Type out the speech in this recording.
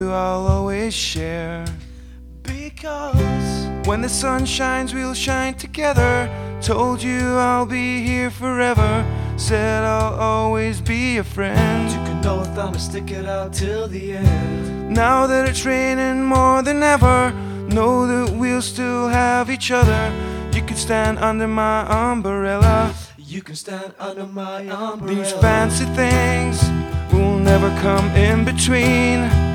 I'll always share. Because when the sun shines, we'll shine together. Told you I'll be here forever. Said I'll always be a friend. Took an oath, I'ma stick it out till the end. Now that it's raining more than ever, know that we'll still have each other. You can stand under my umbrella. You can stand under my umbrella. These fancy things will never come in between.